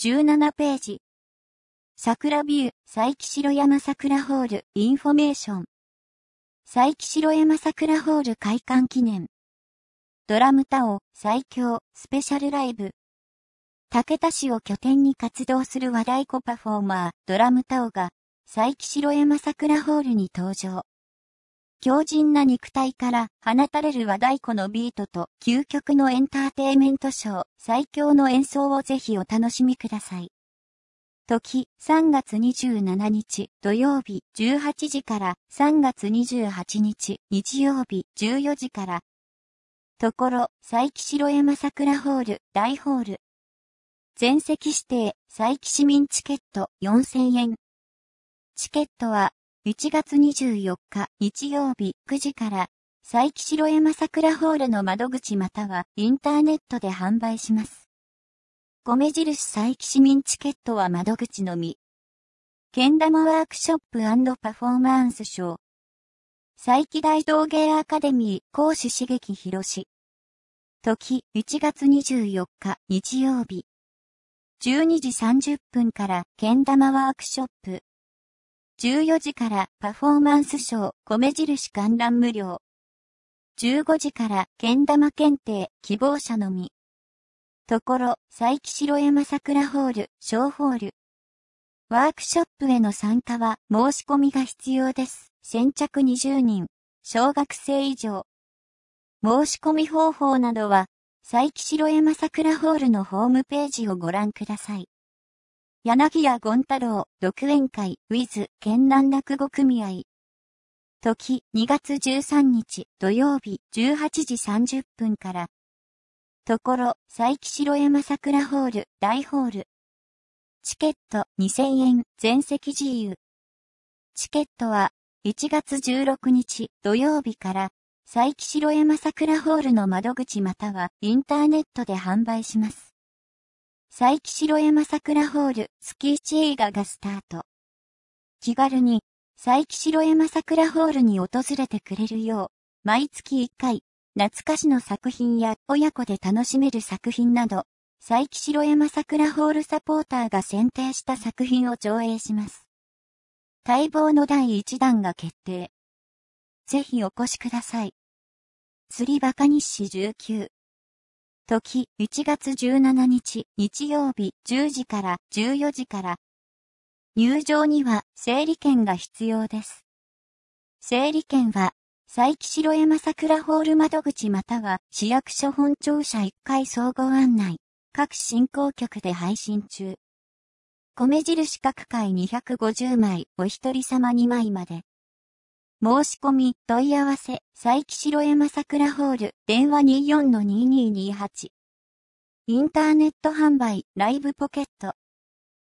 17ページ。桜ビュー、佐伯城山桜ホール、インフォメーション。佐伯城山桜ホール開館記念。ドラムタオ、最強、スペシャルライブ。竹田市を拠点に活動する和太鼓パフォーマー、ドラムタオが、佐伯城山桜ホールに登場。強靭な肉体から放たれる和太鼓のビートと究極のエンターテイメントショー、最強の演奏をぜひお楽しみください。時、3月27日土曜日18時から3月28日日曜日14時から。ところ、佐伯城山桜ホール、大ホール。全席指定、佐伯市民チケット4000円。チケットは、1月24日日曜日9時から、佐伯城山桜ホールの窓口またはインターネットで販売します。米印佐伯市民チケットは窓口のみ。けん玉ワークショップ&パフォーマンスショー。佐伯大道芸アカデミー講師茂木博士。時、1月24日日曜日。12時30分からけん玉ワークショップ。14時からパフォーマンスショー米印観覧無料。15時からけん玉検定希望者のみ。ところ、佐伯城山桜ホール、小ホール。ワークショップへの参加は申し込みが必要です。先着20人、小学生以上。申し込み方法などは、佐伯城山桜ホールのホームページをご覧ください。柳家権太郎、独演会、with、県南落語組合。時、2月13日、土曜日、18時30分から。ところ、佐伯城山桜ホール、大ホール。チケット、2000円、全席自由。チケットは、1月16日、土曜日から、佐伯城山桜ホールの窓口または、インターネットで販売します。佐伯城山桜ホール、月1映画がスタート。気軽に、佐伯城山桜ホールに訪れてくれるよう、毎月1回、懐かしの作品や親子で楽しめる作品など、佐伯城山桜ホールサポーターが選定した作品を上映します。待望の第1弾が決定。ぜひお越しください。釣りバカ日誌19。時、1月17日、日曜日、10時から14時から。入場には、整理券が必要です。整理券は、佐伯城山桜ホール窓口または、市役所本庁舎1階総合案内、各進行局で配信中。米印各回250枚、お一人様2枚まで。申し込み、問い合わせ、佐伯城山桜ホール、電話 24-2228。インターネット販売、ライブポケット。